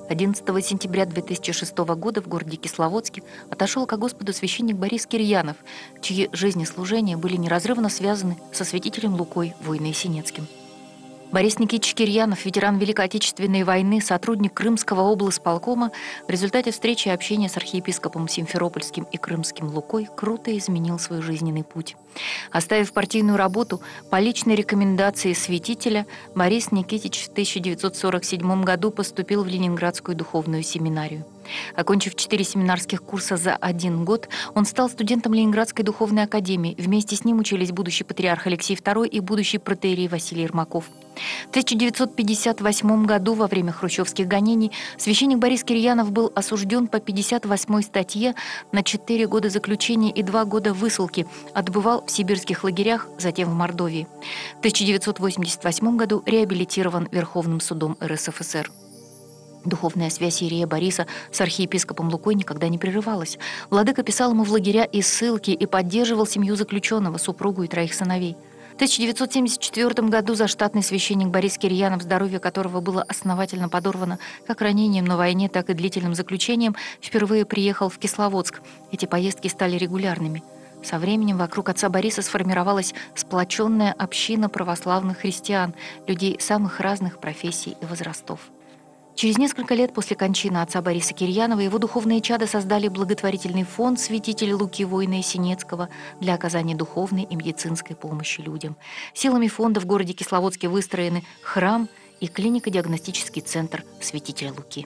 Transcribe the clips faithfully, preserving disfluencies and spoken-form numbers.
одиннадцатого сентября две тысячи шестого года в городе Кисловодске отошел ко Господу священник Борис Кирьянов, чьи жизнеслужения были неразрывно связаны со святителем Лукой Войной-Синецким. Борис Никитич Кирьянов, ветеран Великой Отечественной войны, сотрудник Крымского облсполкома, в результате встречи и общения с архиепископом Симферопольским и Крымским Лукой круто изменил свой жизненный путь. Оставив партийную работу, по личной рекомендации святителя, Борис Никитич в тысяча девятьсот сорок седьмом году поступил в Ленинградскую духовную семинарию. Окончив четыре семинарских курса за один год, он стал студентом Ленинградской духовной академии. Вместе с ним учились будущий патриарх Алексей второй и будущий протоиерей Василий Ермаков. В тысяча девятьсот пятьдесят восьмом году, во время хрущевских гонений, священник Борис Кирьянов был осужден по пятьдесят восьмой статье на четыре года заключения и два года высылки, отбывал в сибирских лагерях, затем в Мордовии. В тысяча девятьсот восемьдесят восьмом году реабилитирован Верховным судом эр эс эф эс эр. Духовная связь иерея Бориса с архиепископом Лукой никогда не прерывалась. Владыка писал ему в лагеря и ссылки и поддерживал семью заключенного, супругу и троих сыновей. В тысяча девятьсот семьдесят четвёртом году заштатный священник Борис Кирьянов, здоровье которого было основательно подорвано как ранением на войне, так и длительным заключением, впервые приехал в Кисловодск. Эти поездки стали регулярными. Со временем вокруг отца Бориса сформировалась сплоченная община православных христиан, людей самых разных профессий и возрастов. Через несколько лет после кончины отца Бориса Кирьянова его духовные чада создали благотворительный фонд святителя Луки Войны-Синецкого для оказания духовной и медицинской помощи людям. Силами фонда в городе Кисловодске выстроены храм и клинико-диагностический центр святителя Луки.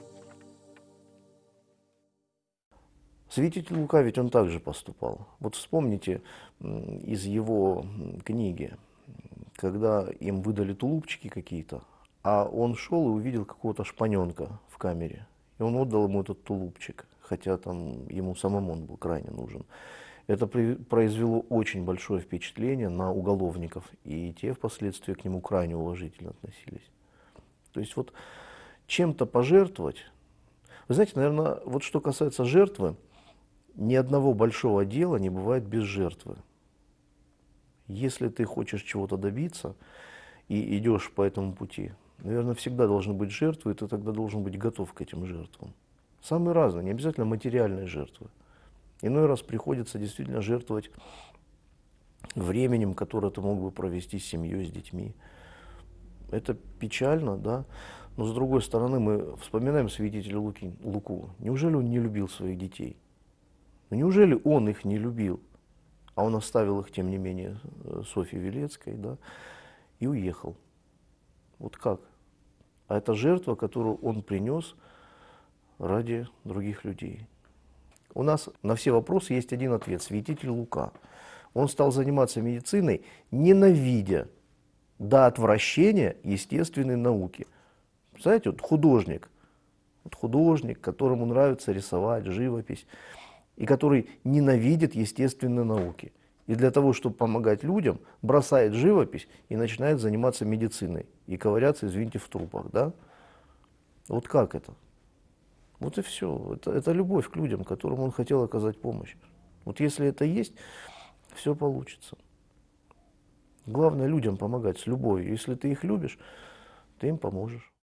Святитель Лука ведь он также поступал. Вот вспомните из его книги, когда им выдали тулупчики какие-то, а он шел и увидел какого-то шпаненка в камере. И он отдал ему этот тулупчик, хотя там ему самому он был крайне нужен. Это произвело очень большое впечатление на уголовников, и те впоследствии к нему крайне уважительно относились. То есть вот чем-то пожертвовать. Вы знаете, наверное, вот что касается жертвы, ни одного большого дела не бывает без жертвы. Если ты хочешь чего-то добиться и идешь по этому пути, наверное, всегда должны быть жертвы, и ты тогда должен быть готов к этим жертвам. Самые разные, не обязательно материальные жертвы. Иной раз приходится действительно жертвовать временем, которое ты мог бы провести с семьей, с детьми. Это печально, да, но с другой стороны мы вспоминаем святителя Луки, Луку. Неужели он не любил своих детей? Ну, неужели он их не любил? А он оставил их, тем не менее, Софье Велецкой, да, и уехал. Вот как? А это жертва, которую он принес ради других людей. У нас на все вопросы есть один ответ. Святитель Лука. Он стал заниматься медициной, ненавидя до отвращения естественной науки. Знаете, вот художник, вот художник, которому нравится рисовать, живопись, и который ненавидит естественные науки. И для того, чтобы помогать людям, бросает живопись и начинает заниматься медициной. И ковыряться, извините, в трупах. Да? Вот как это? Вот и все. Это, это любовь к людям, которым он хотел оказать помощь. Вот если это есть, все получится. Главное людям помогать с любовью. Если ты их любишь, ты им поможешь.